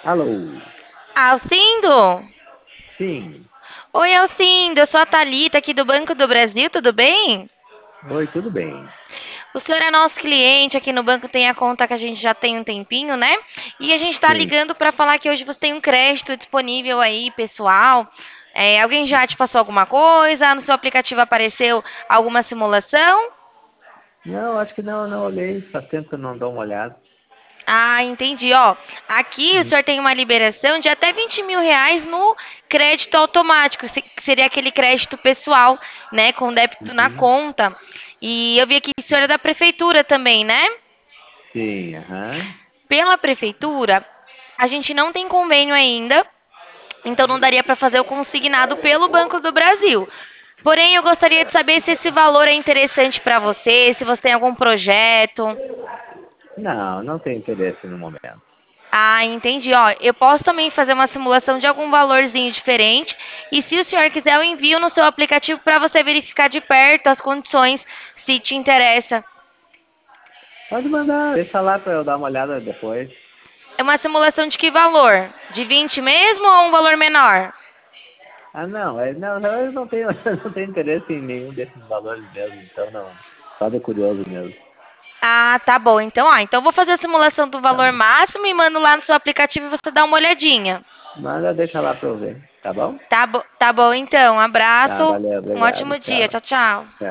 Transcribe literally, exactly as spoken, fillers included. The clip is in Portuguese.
Alô? Alcindo? Sim. Oi, Alcindo, eu sou a Thalita aqui do Banco do Brasil, tudo bem? Oi, tudo bem? O senhor é nosso cliente aqui no banco, tem a conta que a gente já tem um tempinho, né? E a gente está Sim. ligando para falar que hoje você tem um crédito disponível aí, pessoal. É, alguém já te passou alguma coisa? No seu aplicativo apareceu alguma simulação? Não, acho que não, não olhei. Faz tempo que eu não dou uma olhada. Ah, entendi. Ó, aqui o Hum. senhor tem uma liberação de até vinte mil reais no crédito automático, se- que seria aquele crédito pessoal, né, com débito na Uhum. conta. E eu vi aqui que o senhor é da prefeitura também, né? Sim, aham. Pela prefeitura, a gente não tem convênio ainda, então não daria para fazer o consignado pelo Banco do Brasil. Porém, eu gostaria de saber se esse valor é interessante para você, se você tem algum projeto. Não, não tenho interesse no momento. Ah, entendi. Ó, eu posso também fazer uma simulação de algum valorzinho diferente. E se o senhor quiser, eu envio no seu aplicativo para você verificar de perto as condições, se te interessa. Pode mandar. Deixa lá para eu dar uma olhada depois. É uma simulação de que valor? De vinte mesmo ou um valor menor? Ah, não. É, não, eu não tenho, não tenho interesse em nenhum desses valores mesmo. Então, não. Só de curioso mesmo. Ah, tá bom. Então, ó, então eu vou fazer a simulação do Tá valor bom. máximo e mando lá no seu aplicativo e você dá uma olhadinha. Manda, deixa lá para eu ver. Tá bom? Tá, bo tá bom, então. Um Tá, abraço. valeu. Um Obrigado. ótimo dia. Tchau. Tchau, tchau. Tchau.